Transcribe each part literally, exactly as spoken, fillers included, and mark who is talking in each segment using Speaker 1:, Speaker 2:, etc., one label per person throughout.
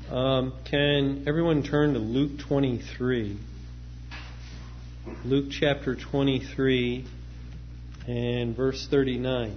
Speaker 1: Um, can everyone turn to Luke twenty-three? Luke chapter twenty-three and verse thirty-nine.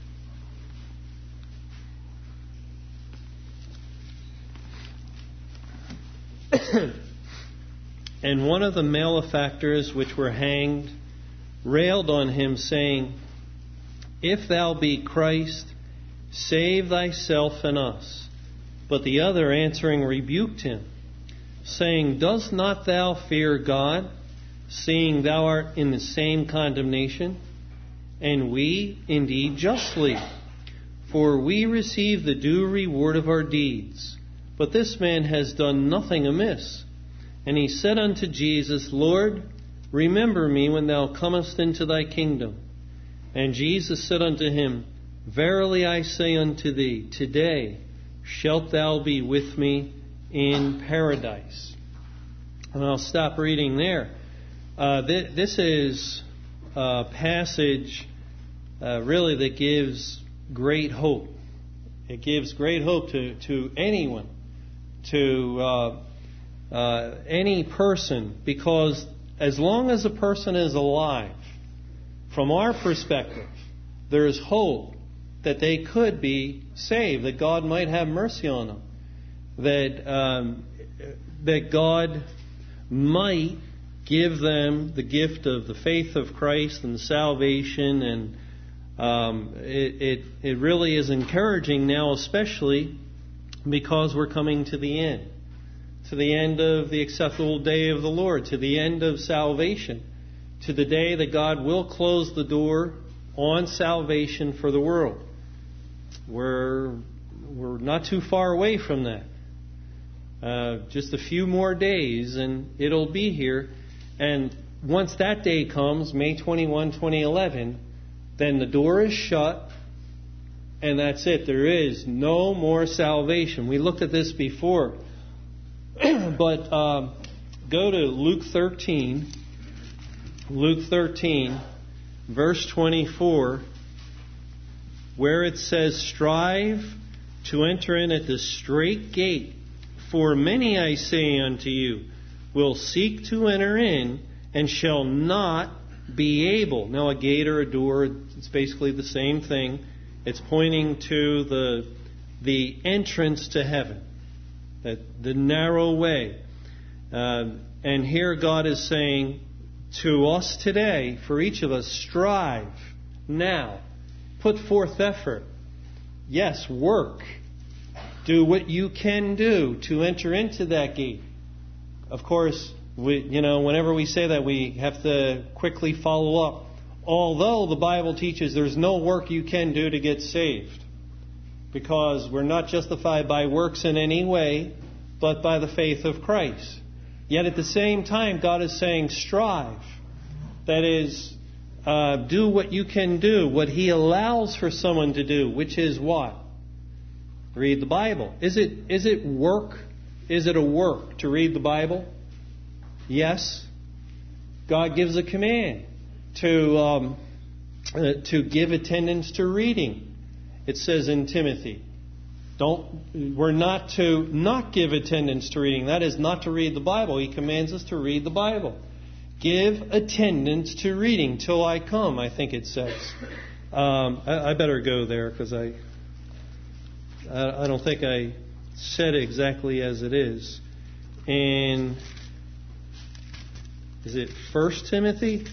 Speaker 1: And one of the malefactors which were hanged railed on him, saying, If thou be Christ, save thyself and us. But the other answering rebuked him, saying, Dost not thou fear God, seeing thou art in the same condemnation? And we indeed justly, for we receive the due reward of our deeds. But this man has done nothing amiss. And he said unto Jesus, Lord, remember me when thou comest into thy kingdom. And Jesus said unto him, Verily I say unto thee, today shalt thou be with me in paradise. And I'll stop reading there. Uh, th- this is a passage uh, really that gives great hope. It gives great hope to, to anyone, to uh, uh, any person, because as long as a person is alive, from our perspective, there is hope that they could be saved, that God might have mercy on them, that um, that God might give them the gift of the faith of Christ and salvation. And um, it, it it really is encouraging now, especially because we're coming to the end, to the end of the acceptable day of the Lord, to the end of salvation, to the day that God will close the door on salvation for the world. We're we're not too far away from that. Uh, just a few more days and it'll be here. And once that day comes, May twenty-first, twenty eleven, then the door is shut and that's it. There is no more salvation. We looked at this before. But um, go to Luke thirteen. Luke thirteen, verse twenty-four, where it says, Strive to enter in at the strait gate, for many, I say unto you, will seek to enter in, and shall not be able. Now, a gate or a door, it's basically the same thing. It's pointing to the the entrance to heaven, that the narrow way. Uh, and here God is saying to us today, for each of us, strive now. Put forth effort. Yes, work. Do what you can do to enter into that gate. Of course, we, you know, whenever we say that, we have to quickly follow up. Although the Bible teaches there's no work you can do to get saved, because we're not justified by works in any way, but by the faith of Christ. Yet at the same time, God is saying, strive. That is, uh, do what you can do, what He allows for someone to do, which is what? Read the Bible. Is it is it work? Is it a work to read the Bible? Yes. God gives a command to um, uh, to give attendance to reading. It says in Timothy, don't we're not to not give attendance to reading. That is not to read the Bible. He commands us to read the Bible. Give attendance to reading till I come, I think it says. Um, I, I better go there because I, I I don't think I said it exactly as it is. And is it First Timothy?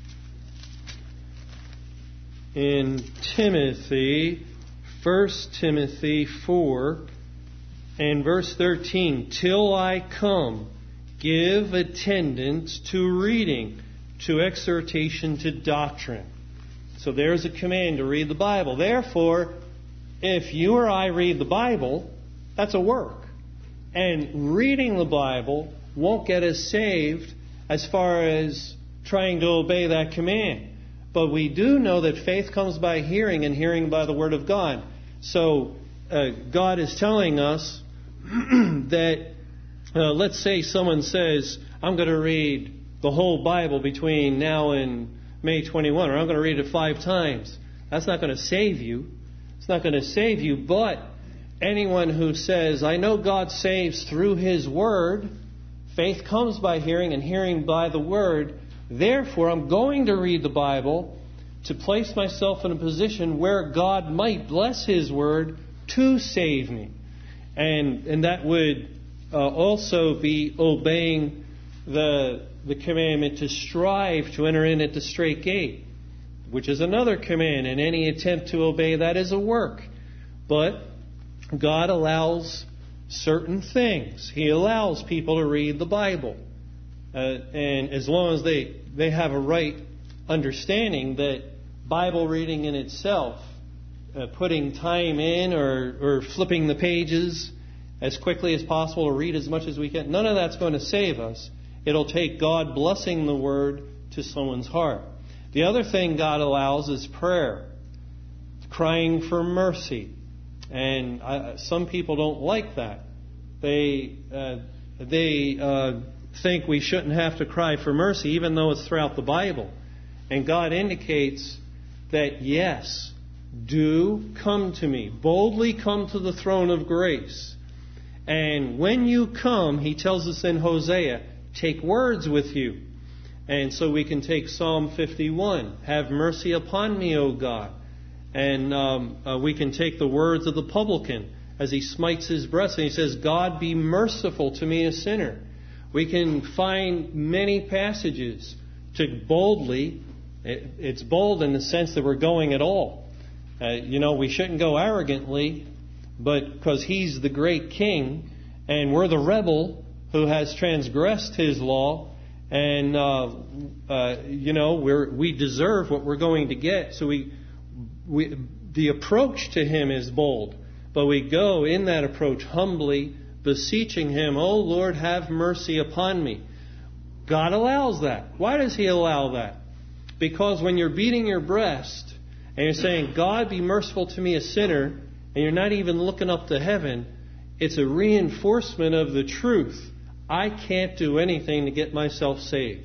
Speaker 1: In Timothy, First Timothy four and verse thirteen, till I come, give attendance to reading, to exhortation, to doctrine. So there's a command to read the Bible. Therefore, if you or I read the Bible, that's a work. And reading the Bible won't get us saved as far as trying to obey that command. But we do know that faith comes by hearing, and hearing by the Word of God. So uh, God is telling us that, uh, let's say someone says, I'm going to read the whole Bible between now and May twenty-first, or I'm going to read it five times. That's not going to save you. It's not going to save you, but anyone who says, I know God saves through His Word, faith comes by hearing and hearing by the Word, therefore I'm going to read the Bible to place myself in a position where God might bless His Word to save me. And and that would uh, also be obeying the the commandment to strive to enter in at the straight gate, which is another command, and any attempt to obey that is a work. But God allows certain things. He allows people to read the Bible. Uh, and as long as they, they have a right understanding that Bible reading in itself, uh, putting time in or, or flipping the pages as quickly as possible to read as much as we can, none of that's going to save us. It'll take God blessing the Word to someone's heart. The other thing God allows is prayer, crying for mercy. And I, some people don't like that. They uh, they uh, think we shouldn't have to cry for mercy, even though it's throughout the Bible. And God indicates that, yes, do come to me. Boldly come to the throne of grace. And when you come, He tells us in Hosea, take words with you. And so we can take Psalm fifty-one, have mercy upon me, O God. And um, uh, we can take the words of the publican as he smites his breast and he says, God, be merciful to me, a sinner. We can find many passages to boldly, it, it's bold in the sense that we're going at all. Uh, you know, we shouldn't go arrogantly, but because He's the great King and we're the rebel who has transgressed His law, and uh, uh, you know we're, we deserve what we're going to get. So we, we, the approach to Him is bold, but we go in that approach humbly, beseeching Him, "Oh Lord, have mercy upon me." God allows that. Why does He allow that? Because when you're beating your breast and you're saying, "God, be merciful to me, a sinner," and you're not even looking up to heaven, it's a reinforcement of the truth. I can't do anything to get myself saved.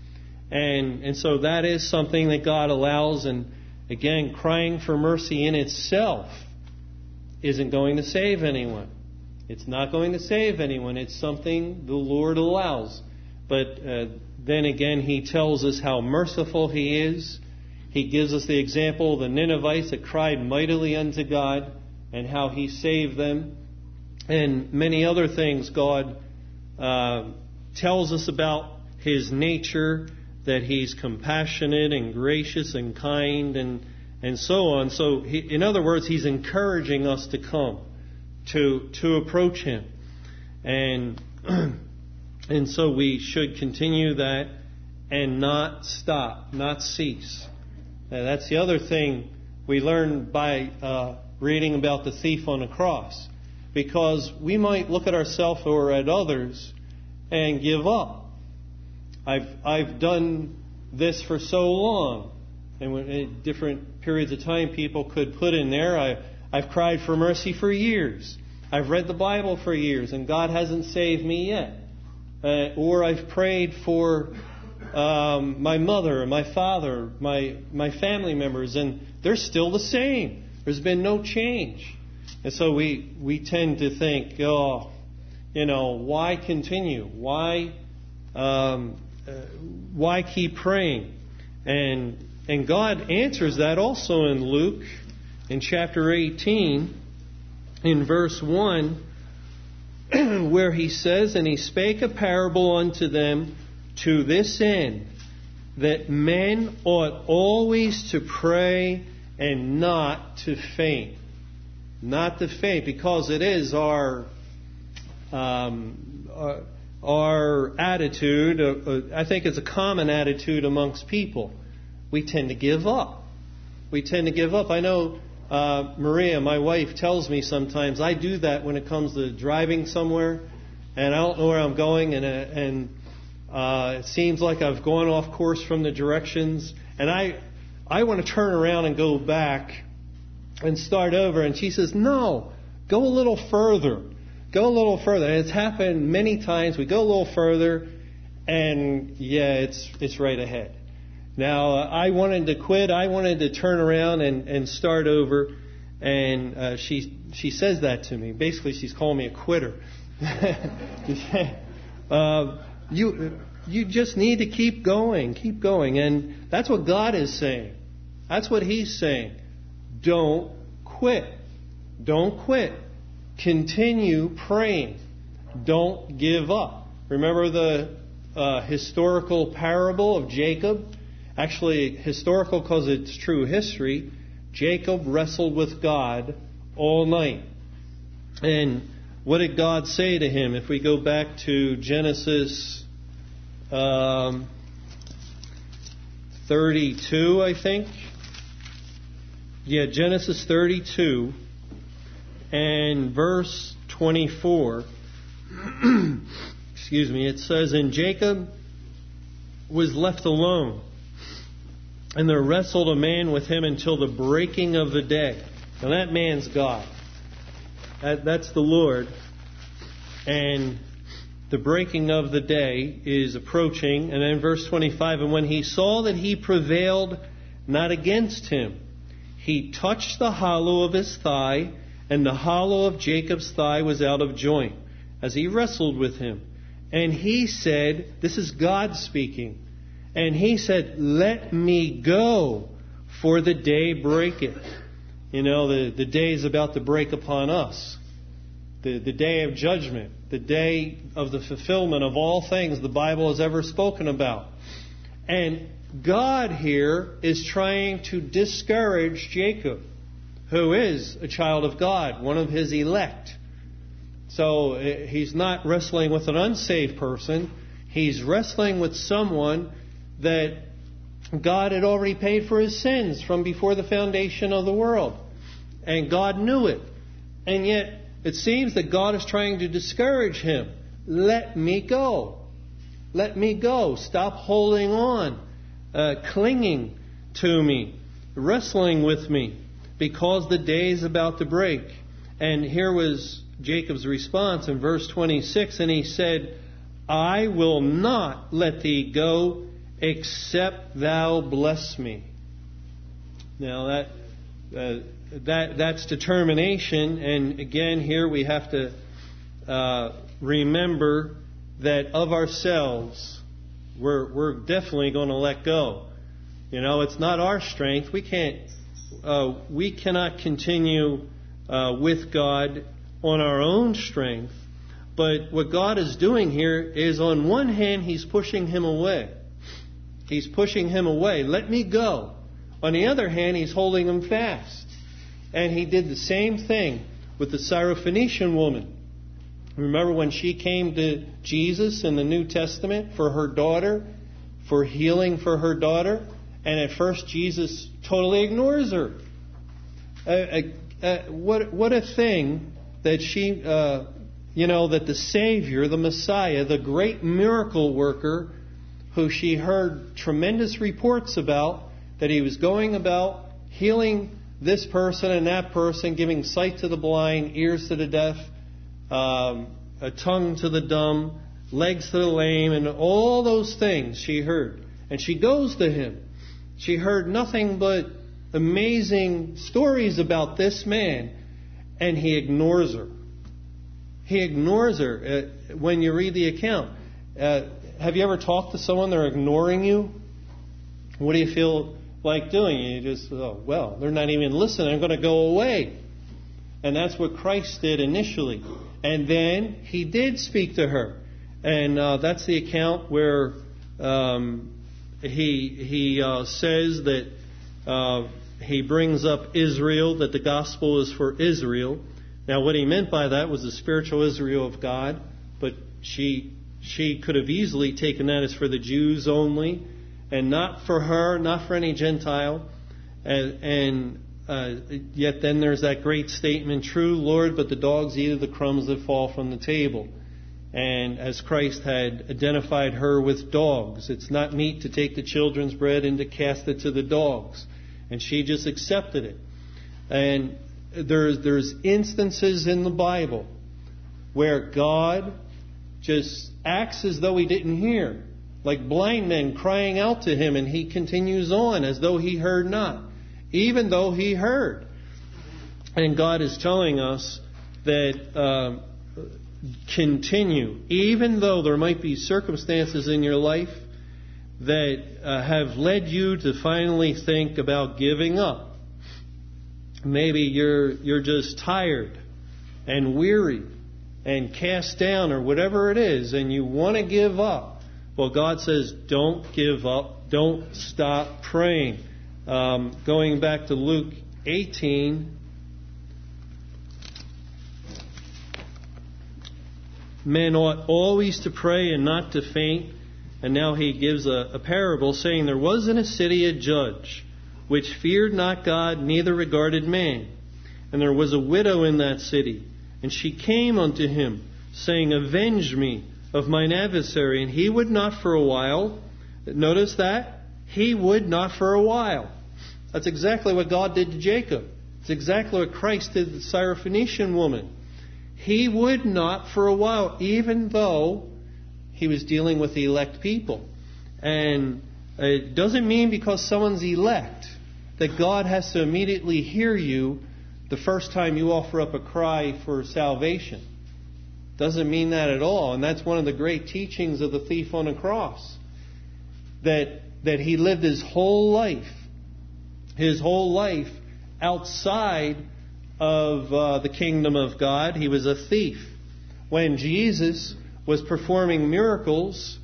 Speaker 1: And and so that is something that God allows. And again, crying for mercy in itself isn't going to save anyone. It's not going to save anyone. It's something the Lord allows. But uh, then again, He tells us how merciful He is. He gives us the example of the Ninevites that cried mightily unto God and how He saved them. And many other things God Uh, tells us about His nature, that He's compassionate and gracious and kind and and so on. So, he, in other words, He's encouraging us to come, to to approach Him, and and so we should continue that and not stop, not cease. Uh, that's the other thing we learn by uh, reading about the thief on the cross. Because we might look at ourselves or at others and give up. I've I've done this for so long, and when, at different periods of time, people could put in there. I I've cried for mercy for years. I've read the Bible for years, and God hasn't saved me yet. Uh, or I've prayed for um, my mother, or my father, my my family members, and they're still the same. There's been no change. And so we, we tend to think, oh, you know, why continue? Why um, uh, why keep praying? And and God answers that also in Luke, in chapter eighteen, in verse one, where He says, "And He spake a parable unto them to this end, that men ought always to pray and not to faint." Not to faint, because it is our um, our, our attitude. Uh, I think it's a common attitude amongst people. We tend to give up. We tend to give up. I know uh, Maria, my wife, tells me sometimes I do that when it comes to driving somewhere, and I don't know where I'm going, and uh, and uh, it seems like I've gone off course from the directions, and I I want to turn around and go back and start over. And she says, "No, go a little further. Go a little further." And it's happened many times. We go a little further, and yeah, it's it's right ahead. Now, uh, I wanted to quit. I wanted to turn around and, and start over. And uh, she she says that to me. Basically, she's calling me a quitter. uh, you you just need to keep going, keep going. And that's what God is saying. That's what He's saying. Don't quit. Don't quit. Continue praying. Don't give up. Remember the uh, historical parable of Jacob? Actually, historical because it's true history. Jacob wrestled with God all night. And what did God say to him? If we go back to Genesis um, thirty-two, I think. Yeah, Genesis thirty-two and verse twenty-four. Excuse me. It says, "And Jacob was left alone, and there wrestled a man with him until the breaking of the day." Now that man's God. That, that's the Lord. And the breaking of the day is approaching. And then verse twenty-five, "And when he saw that he prevailed not against him, he touched the hollow of his thigh, and the hollow of Jacob's thigh was out of joint, as he wrestled with him. And he said," this is God speaking, "and he said, 'Let me go, for the day breaketh.'" You know, the, the day is about to break upon us. The, the day of judgment. The day of the fulfillment of all things the Bible has ever spoken about. And God here is trying to discourage Jacob, who is a child of God, one of His elect. So he's not wrestling with an unsaved person. He's wrestling with someone that God had already paid for his sins from before the foundation of the world. And God knew it. And yet it seems that God is trying to discourage him. Let me go. Let me go. Stop holding on, uh, clinging to me, wrestling with me, because the day is about to break. And here was Jacob's response in verse twenty-six. "And he said, I will not let thee go, except thou bless me." Now that uh, that that's determination. And again, here we have to uh, remember that of ourselves, we're we're definitely going to let go. You know, it's not our strength. We can't. Uh, we cannot continue uh, with God on our own strength. But what God is doing here is, on one hand, He's pushing him away. He's pushing him away. Let me go. On the other hand, He's holding him fast. And He did the same thing with the Syrophoenician woman. Remember when she came to Jesus in the New Testament for her daughter, for healing for her daughter? And at first Jesus totally ignores her. Uh, uh, uh, what, what a thing that she... Uh, You know, that the Savior, the Messiah, the great miracle worker, who she heard tremendous reports about, that He was going about healing this person and that person, giving sight to the blind, ears to the deaf, um, a tongue to the dumb, legs to the lame, and all those things she heard. And she goes to Him. She heard nothing but amazing stories about this man, and He ignores her. He ignores her uh, when you read the account. Uh, have you ever talked to someone they're ignoring you? What do you feel like doing? You just, oh, well, they're not even listening. I'm going to go away. And that's what Christ did initially. And then He did speak to her. And uh, that's the account where um, He, he uh, says that uh, He brings up Israel, that the gospel is for Israel. Now, what He meant by that was the spiritual Israel of God, but she she could have easily taken that as for the Jews only, and not for her, not for any Gentile. And, and uh, yet then there's that great statement, "True, Lord, but the dogs eat of the crumbs that fall from the table." And as Christ had identified her with dogs, it's not meet to take the children's bread and to cast it to the dogs. And she just accepted it. And There's, there's instances in the Bible where God just acts as though He didn't hear. Like blind men crying out to Him, and He continues on as though He heard not, even though He heard. And God is telling us that uh, continue, even though there might be circumstances in your life that uh, have led you to finally think about giving up. Maybe you're you're just tired and weary and cast down or whatever it is, and you want to give up. Well, God says, don't give up. Don't stop praying. Um, going back to Luke eighteen, men ought always to pray and not to faint. And now he gives a, a parable saying, there was in a city a judge, which feared not God, neither regarded man. And there was a widow in that city, and she came unto him, saying, avenge me of mine adversary. And he would not for a while. Notice that? He would not for a while. That's exactly what God did to Jacob. It's exactly what Christ did to the Syrophoenician woman. He would not for a while, even though he was dealing with the elect people. And it doesn't mean because someone's elect that God has to immediately hear you the first time you offer up a cry for salvation. Doesn't mean that at all. And that's one of the great teachings of the thief on the cross. That, that he lived his whole life, his whole life outside of uh, the kingdom of God. He was a thief. When Jesus was performing miracles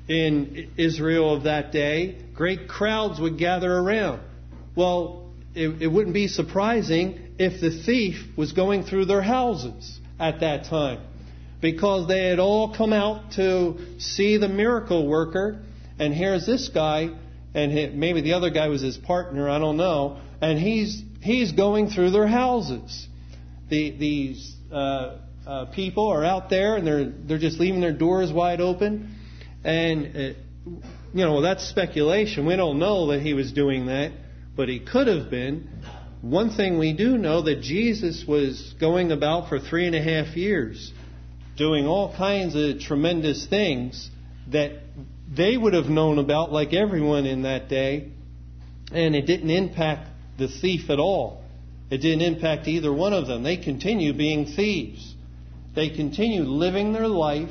Speaker 1: in Israel of that day, great crowds would gather around. Well, it, it wouldn't be surprising if the thief was going through their houses at that time, because they had all come out to see the miracle worker. And here's this guy, and he, maybe the other guy was his partner, I don't know, and he's he's going through their houses. The, these uh, uh, people are out there, and they're they're just leaving their doors wide open. And uh, you know, that's speculation. We don't know that he was doing that, but he could have been. One thing we do know, that Jesus was going about for three and a half years, doing all kinds of tremendous things that they would have known about, like everyone in that day, and it didn't impact the thief at all. It didn't impact either one of them. They continue being thieves. They continue living their life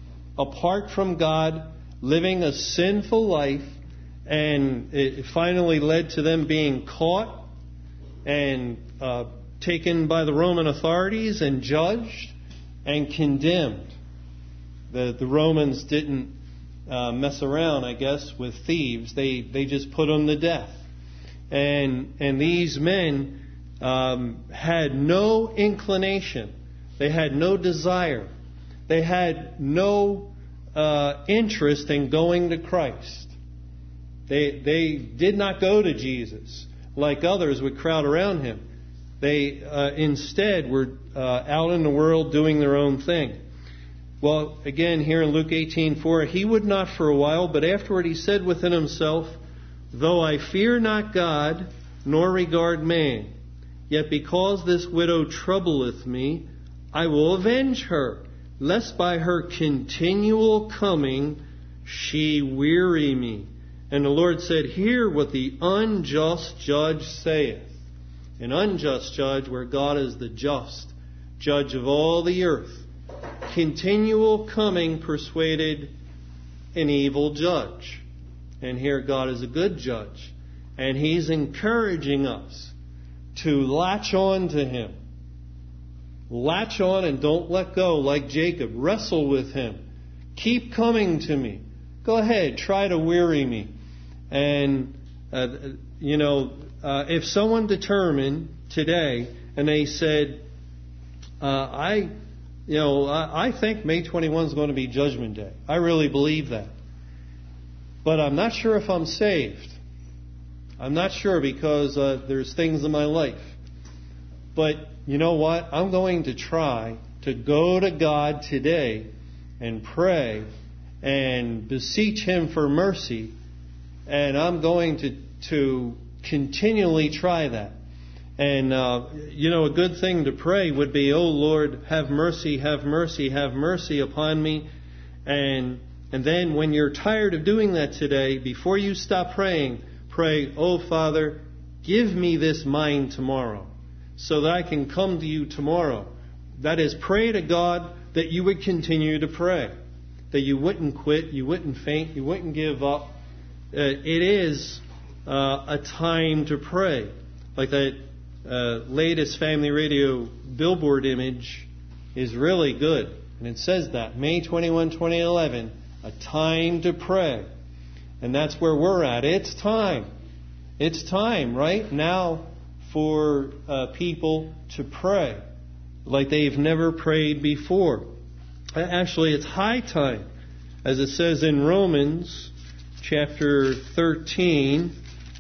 Speaker 1: apart from God, living a sinful life, and it finally led to them being caught and uh, taken by the Roman authorities and judged and condemned. The, the Romans didn't uh, mess around, I guess, with thieves. They they just put them to death. And and these men um, had no inclination. They had no desire. They had no uh, interest in going to Christ. They they did not go to Jesus like others would crowd around him. They uh, instead were uh, out in the world doing their own thing. Well, again, here in Luke eighteen four, he would not for a while, but afterward he said within himself, though I fear not God, nor regard man, yet because this widow troubleth me, I will avenge her, lest by her continual coming she weary me. And the Lord said, hear what the unjust judge saith. An unjust judge, where God is the just judge of all the earth. Continual coming persuaded an evil judge. And here God is a good judge. And He's encouraging us to latch on to Him. Latch on and don't let go like Jacob. Wrestle with Him. Keep coming to me. Go ahead, try to weary me. And, uh, you know, uh, if someone determined today and they said, uh, I, you know, I, I think May twenty-first is going to be Judgment Day. I really believe that. But I'm not sure if I'm saved. I'm not sure because uh, there's things in my life. But you know what? I'm going to try to go to God today and pray and beseech Him for mercy. And I'm going to to continually try that. And, uh, you know, a good thing to pray would be, oh, Lord, have mercy, have mercy, have mercy upon me. And and then when you're tired of doing that today, before you stop praying, pray, oh, Father, give me this mind tomorrow so that I can come to you tomorrow. That is, pray to God that you would continue to pray, that you wouldn't quit, you wouldn't faint, you wouldn't give up. Uh, it is uh, a time to pray. Like that uh, latest Family Radio billboard image is really good. And it says that, May twenty-first, twenty eleven, a time to pray. And that's where we're at. It's time. It's time right now for uh, people to pray like they've never prayed before. Actually, it's high time, as it says in Romans chapter thirteen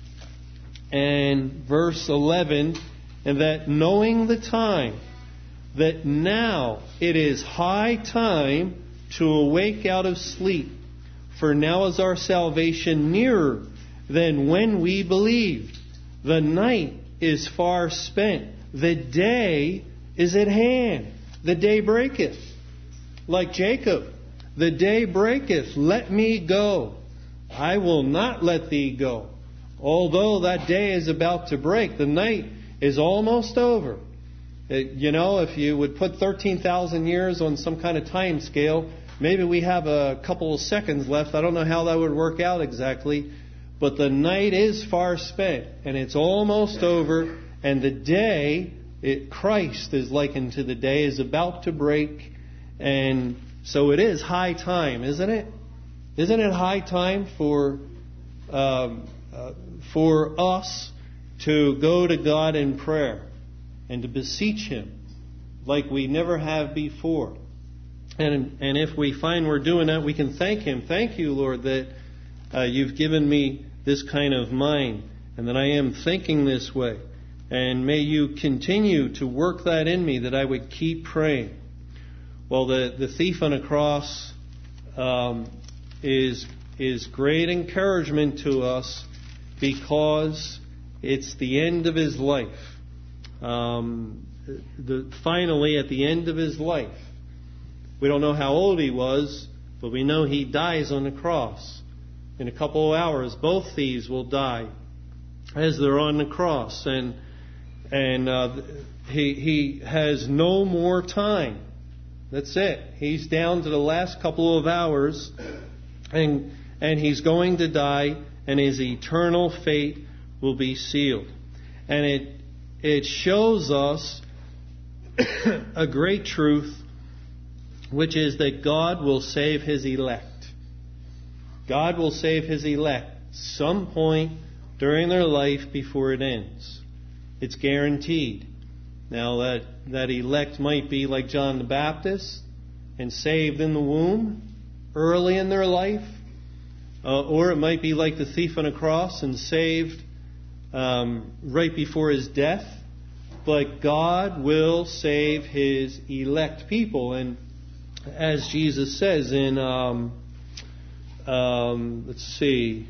Speaker 1: and verse eleven, and that knowing the time, that now it is high time to awake out of sleep, for now is our salvation nearer than when we believed. The night is far spent, the day is at hand. The day breaketh. Like Jacob, the day breaketh, let me go. I will not let thee go. Although that day is about to break, the night is almost over. You know, if you would put thirteen thousand years on some kind of time scale, maybe we have a couple of seconds left. I don't know how that would work out exactly. But the night is far spent, and it's almost over, and the day, it, Christ is likened to the day, is about to break. And so it is high time, isn't it? Isn't it high time for um, uh, for us to go to God in prayer and to beseech Him like we never have before? And and if we find we're doing that, we can thank Him. Thank you, Lord, that uh, you've given me this kind of mind and that I am thinking this way. And may you continue to work that in me, that I would keep praying. Well, the, the thief on a cross um, is is great encouragement to us because it's the end of his life. Um, the, finally, at the end of his life, we don't know how old he was, but we know he dies on the cross. In a couple of hours, both thieves will die as they're on the cross, and and uh, he he has no more time. That's it. He's down to the last couple of hours, and and he's going to die, and his eternal fate will be sealed. And it it shows us a great truth, which is that God will save His elect. God will save His elect some point during their life before it ends. It's guaranteed. Now that, that elect might be like John the Baptist and saved in the womb early in their life, uh, or it might be like the thief on a cross and saved um, right before his death. But God will save His elect people, and as Jesus says in um, Um, let's see.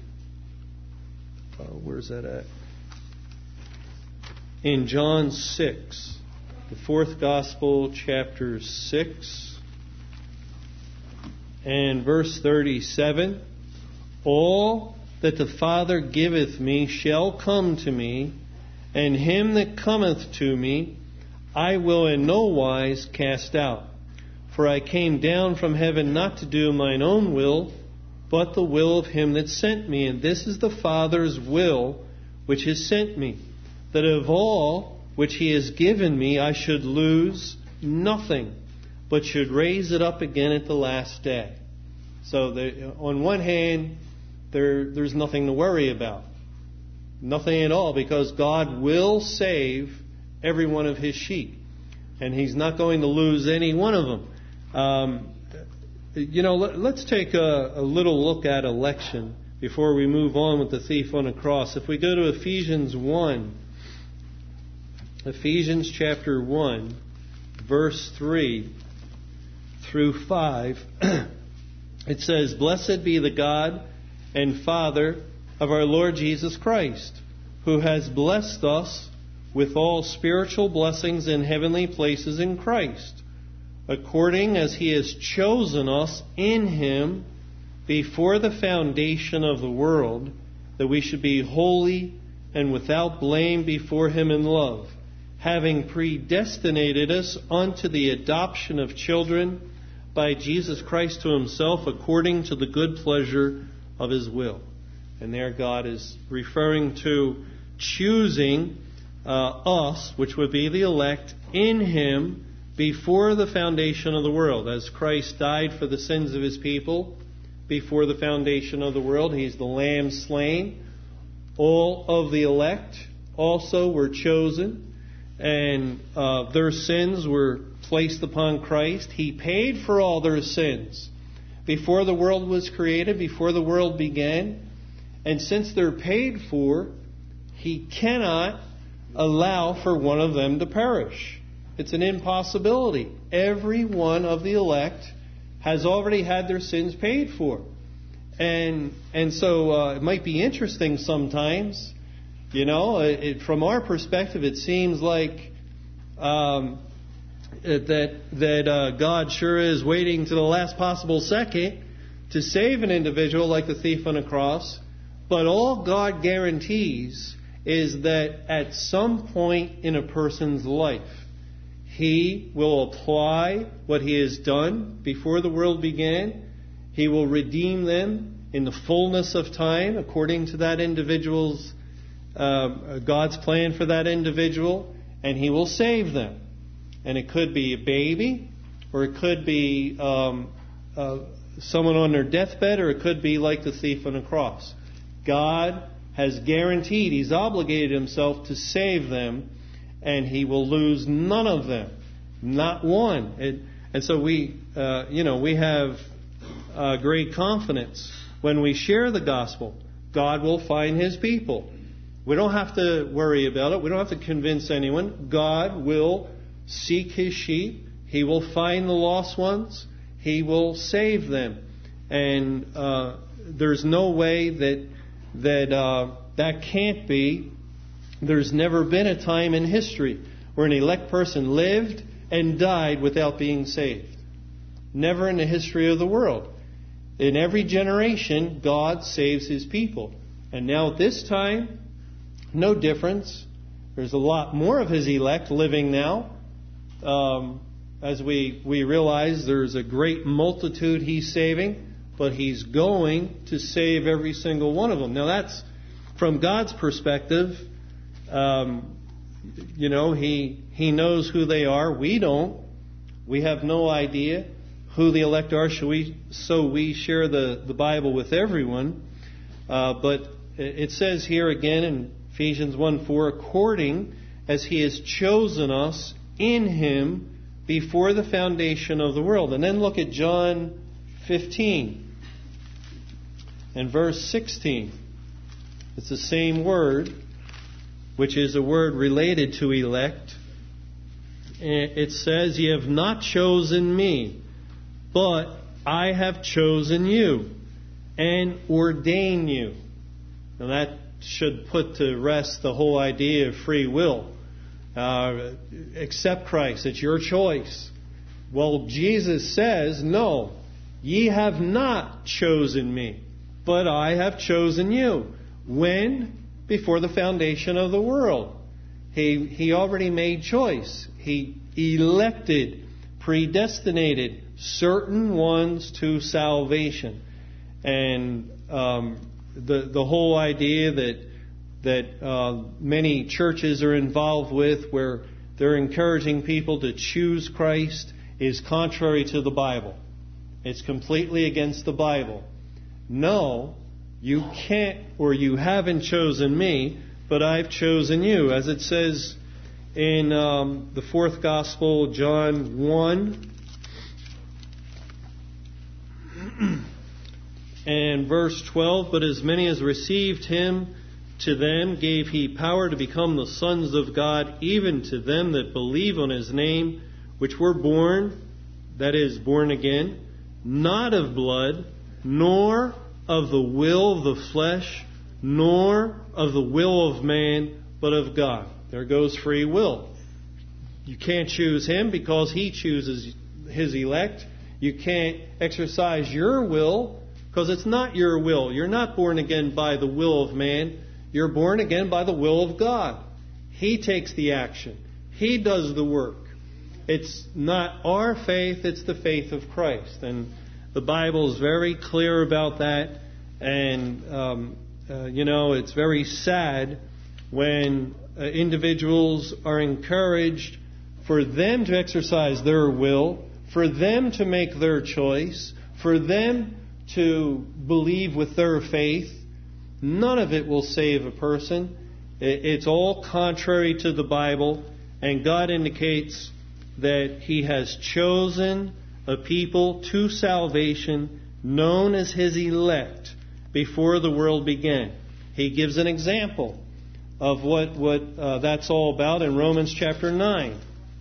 Speaker 1: Uh, where's that at? In John six, the fourth Gospel, chapter six, and verse thirty-seven. All that the Father giveth me shall come to me, and him that cometh to me I will in no wise cast out. For I came down from heaven not to do mine own will, but the will of Him that sent me. And this is the Father's will which has sent me, that of all which He has given me I should lose nothing, but should raise it up again at the last day. So the, on one hand, there, there's nothing to worry about. Nothing at all, because God will save every one of His sheep. And He's not going to lose any one of them. Um, You know, let, let's take a, a little look at election before we move on with the thief on the cross. If we go to Ephesians one, Ephesians chapter one, verse three through five, it says, "Blessed be the God and Father of our Lord Jesus Christ, who has blessed us with all spiritual blessings in heavenly places in Christ, according as He has chosen us in Him before the foundation of the world, that we should be holy and without blame before Him in love, having predestinated us unto the adoption of children by Jesus Christ to himself, according to the good pleasure of his will. And there God is referring to choosing uh, us, which would be the elect, in him before the foundation of the world. As Christ died for the sins of his people before the foundation of the world, he's the Lamb slain. All of the elect also were chosen, and uh, their sins were placed upon Christ. He paid for all their sins before the world was created, before the world began. And since they're paid for, he cannot allow for one of them to perish. It's an impossibility. Every one of the elect has already had their sins paid for. And and so uh, it might be interesting sometimes, you know, it, from our perspective, it seems like um, that that uh, God sure is waiting to the last possible second to save an individual like the thief on the cross. But all God guarantees is that at some point in a person's life, he will apply what he has done before the world began. He will redeem them in the fullness of time according to that individual's, uh, God's plan for that individual, and he will save them. And it could be a baby, or it could be um, uh, someone on their deathbed, or it could be like the thief on the cross. God has guaranteed, he's obligated himself to save them, and he will lose none of them, not one. It, and so we, uh, you know, we have uh, great confidence when we share the gospel. God will find his people. We don't have to worry about it. We don't have to convince anyone. God will seek his sheep. He will find the lost ones. He will save them. And uh, there's no way that that uh, that can't be. There's never been a time in history where an elect person lived and died without being saved. Never in the history of the world. In every generation, God saves his people. And now at this time, no difference. There's a lot more of his elect living now. Um, as we, we realize there's a great multitude he's saving, but he's going to save every single one of them. Now that's, from God's perspective, um, you know, he he knows who they are. We don't. We have no idea who the elect are, so we, so we share the, the Bible with everyone. Uh, but it says here again in Ephesians one four, according as he has chosen us in him before the foundation of the world. And then look at John fifteen and verse sixteen. It's the same word, which is a word related to elect. It says, ye have not chosen me, but I have chosen you and ordained you. Now that should put to rest the whole idea of free will. Uh, accept Christ. It's your choice. Well, Jesus says, no, ye have not chosen me, but I have chosen you. When? Before the foundation of the world. He, he already made choice. He elected, predestinated certain ones to salvation. And um, the the whole idea that that uh, many churches are involved with, where they're encouraging people to choose Christ, is contrary to the Bible. It's completely against the Bible. No, you can't, or you haven't chosen me, but I've chosen you. As it says in um, the fourth Gospel, John one, and verse twelve, but as many as received him, to them gave he power to become the sons of God, even to them that believe on his name, which were born, that is, born again, not of blood, nor of the will of the flesh, nor of the will of man, but of God. There goes free will. You can't choose him because he chooses his elect. You can't exercise your will because it's not your will. You're not born again by the will of man. You're born again by the will of God. He takes the action. He does the work. It's not our faith, it's the faith of Christ. And the Bible is very clear about that. And, um, uh, you know, it's very sad when uh, individuals are encouraged for them to exercise their will, for them to make their choice, for them to believe with their faith. None of it will save a person. It's all contrary to the Bible, and God indicates that He has chosen a people to salvation known as His elect before the world began. He gives an example of what, what uh, that's all about in Romans chapter nine.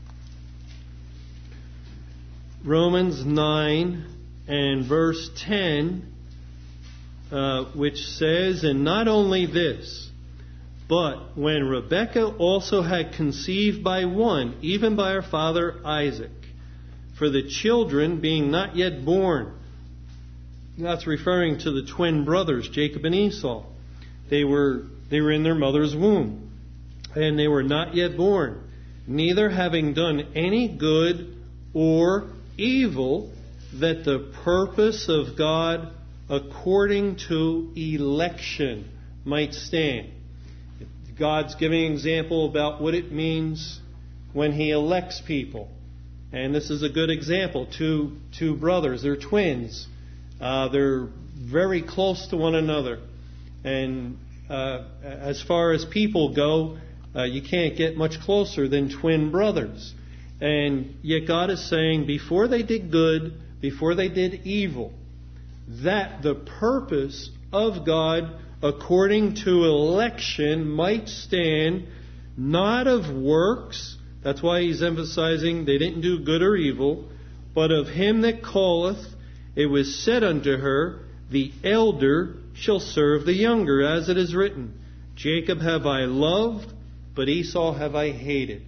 Speaker 1: Romans nine and verse ten, uh, which says, "And not only this, but when Rebekah also had conceived by one, even by her father Isaac, for the children being not yet born," that's referring to the twin brothers, Jacob and Esau. They were they were in their mother's womb, and they were not yet born, neither having done any good or evil, that the purpose of God according to election might stand. God's giving an example about what it means when He elects people. And this is a good example. Two, two brothers, they're twins. Uh, they're very close to one another. And uh, as far as people go, uh, you can't get much closer than twin brothers. And yet God is saying, before they did good, before they did evil, that the purpose of God according to election might stand, not of works. That's why He's emphasizing they didn't do good or evil, but of Him that calleth. It was said unto her, the elder shall serve the younger, as it is written, Jacob have I loved, but Esau have I hated.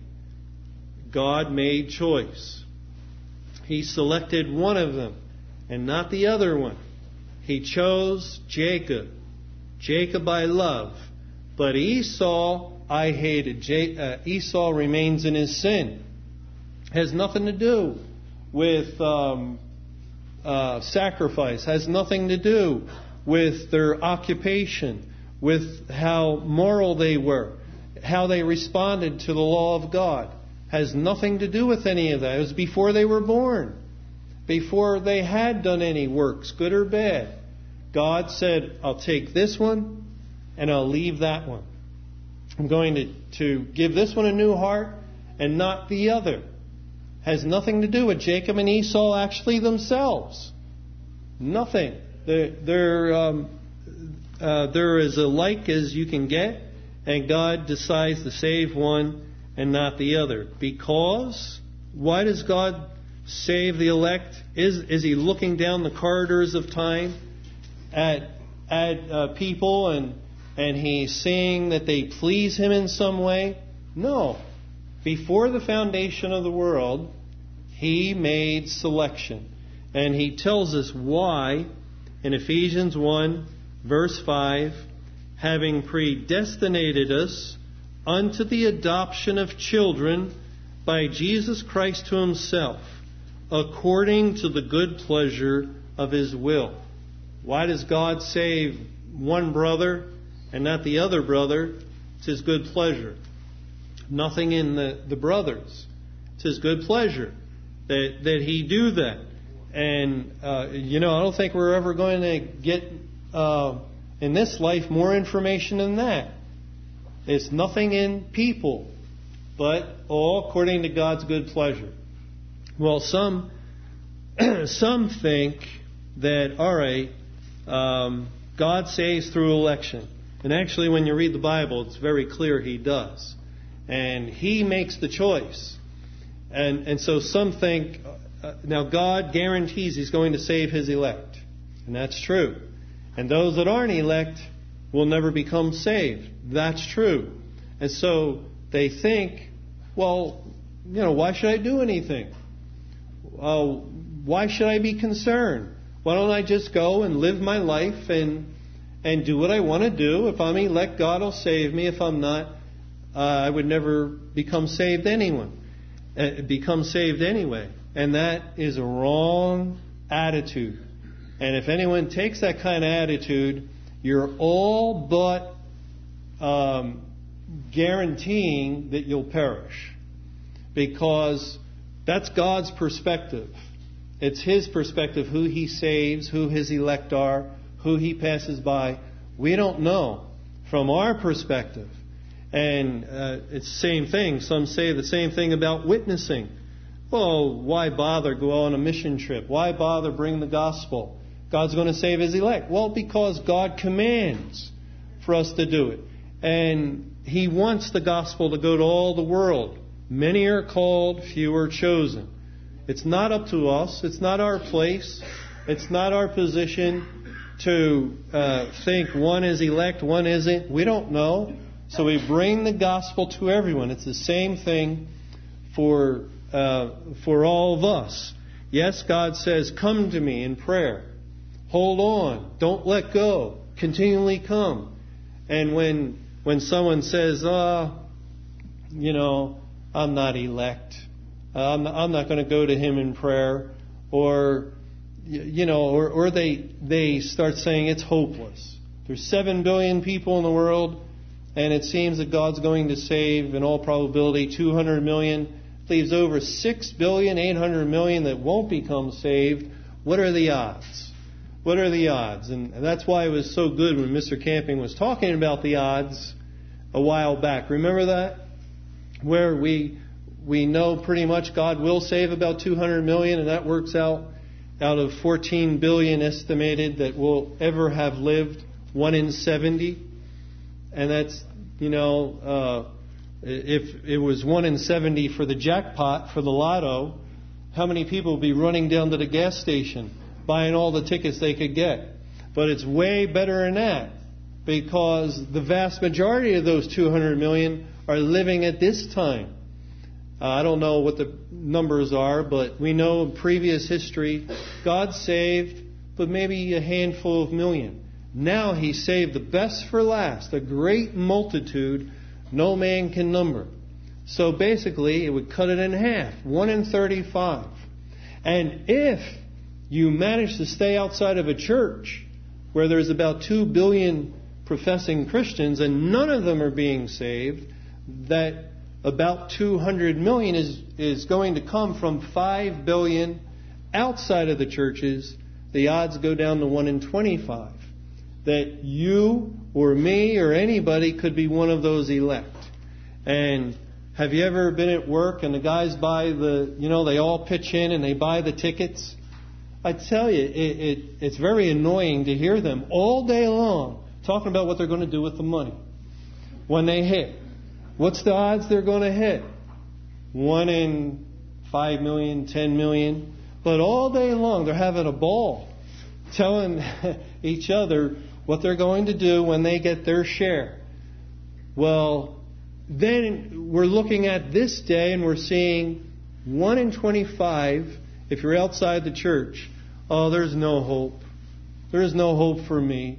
Speaker 1: God made choice. He selected one of them and not the other one. He chose Jacob. Jacob I love, but Esau I hated. J- uh, Esau remains in his sin. Has nothing to do with um, uh, sacrifice. Has nothing to do with their occupation, with how moral they were, how they responded to the law of God. Has nothing to do with any of that. It was before they were born, before they had done any works, good or bad. God said, I'll take this one and I'll leave that one. I'm going to, to give this one a new heart and not the other. Has nothing to do with Jacob and Esau actually themselves. Nothing. They're, they're, um, uh, they're as alike as you can get, and God decides to save one and not the other. Because, why does God save the elect? Is, is He looking down the corridors of time at at uh, people and and He's seeing that they please Him in some way? No. Before the foundation of the world, He made selection. And He tells us why in Ephesians one, verse five, having predestinated us unto the adoption of children by Jesus Christ to Himself, according to the good pleasure of His will. Why does God save one brother and not the other brother? It's His good pleasure. Nothing in the, the brothers. It's His good pleasure that, that He do that. And, uh, you know, I don't think we're ever going to get, uh, in this life, more information than that. It's nothing in people, but all according to God's good pleasure. Well, some some think that, all right, um, God saves through election. And actually, when you read the Bible, it's very clear He does. And He makes the choice. And, and so some think, uh, now God guarantees He's going to save His elect. And that's true. And those that aren't elect will never become saved. That's true. And so they think, well, you know, why should I do anything? Well, why should I be concerned? Why don't I just go and live my life and and do what I want to do? If I'm elect, God will save me. If I'm not, uh, I would never become saved anyone, uh, become saved anyway. And that is a wrong attitude. And if anyone takes that kind of attitude, you're all but um, guaranteeing that you'll perish. Because that's God's perspective. It's His perspective, who He saves, who His elect are, who He passes by. We don't know from our perspective. And uh, it's the same thing. Some say the same thing about witnessing. Well, why bother go on a mission trip? Why bother bring the gospel? God's going to save His elect. Well, because God commands for us to do it. And He wants the gospel to go to all the world. Many are called, few are chosen. It's not up to us. It's not our place. It's not our position to uh, think one is elect, one isn't. We don't know. So we bring the gospel to everyone. It's the same thing for uh, for all of us. Yes, God says, come to me in prayer. Hold on. Don't let go. Continually come. And when when someone says, oh, you know, I'm not elect. I'm not, I'm not going to go to Him in prayer. Or, you know, or, or they they start saying it's hopeless. There's seven billion people in the world, and it seems that God's going to save, in all probability, two hundred million. Leaves over six billion, eight hundred million that won't become saved. What are the odds? What are the odds? And that's why it was so good when Mister Camping was talking about the odds a while back. Remember that? Where we we know pretty much God will save about two hundred million, and that works out out of fourteen billion estimated that will ever have lived, one in seventy. And that's, you know, uh, if it was one in seventy for the jackpot, for the lotto, how many people would be running down to the gas station buying all the tickets they could get? But it's way better than that, because the vast majority of those two hundred million are living at this time. Uh, I don't know what the numbers are, but we know in previous history, God saved, but maybe a handful of million. Now He saved the best for last, a great multitude no man can number. So basically, it would cut it in half, one in thirty-five. And if you manage to stay outside of a church where there's about two billion professing Christians and none of them are being saved, that about two hundred million is, is going to come from five billion outside of the churches. The odds go down to one in twenty-five. That you or me or anybody could be one of those elect. And have you ever been at work and the guys buy the, you know, they all pitch in and they buy the tickets? I tell you, it, it, it's very annoying to hear them all day long talking about what they're going to do with the money when they hit. What's the odds they're going to hit? One in five million, ten million. But all day long they're having a ball telling each other what they're going to do when they get their share. Well, then we're looking at this day and we're seeing one in twenty-five, if you're outside the church, oh, there's no hope. There is no hope for me.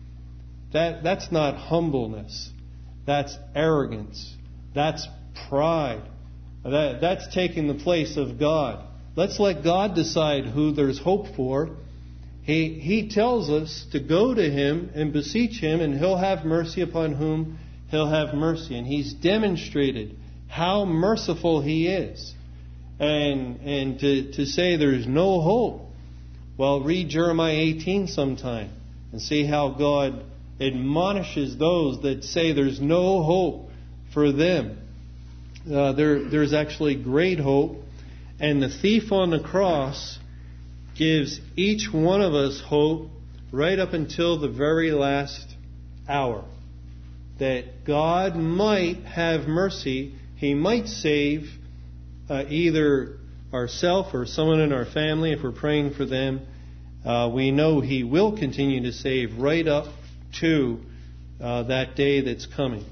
Speaker 1: That That's not humbleness. That's arrogance. That's pride. That, that's taking the place of God. Let's let God decide who there's hope for. He, he tells us to go to Him and beseech Him, and He'll have mercy upon whom He'll have mercy. And He's demonstrated how merciful He is. And and to, to say there's no hope, well, read Jeremiah eighteen sometime and see how God admonishes those that say there's no hope for them. Uh, there, there's actually great hope. And the thief on the cross gives each one of us hope right up until the very last hour. That God might have mercy. He might save uh, either ourselves or someone in our family if we're praying for them. Uh, we know He will continue to save right up to uh, that day that's coming.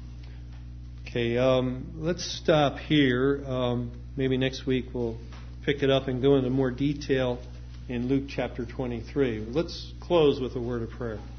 Speaker 1: Okay, um, let's stop here. Um, maybe next week we'll pick it up and go into more detail in Luke chapter twenty-three. Let's close with a word of prayer.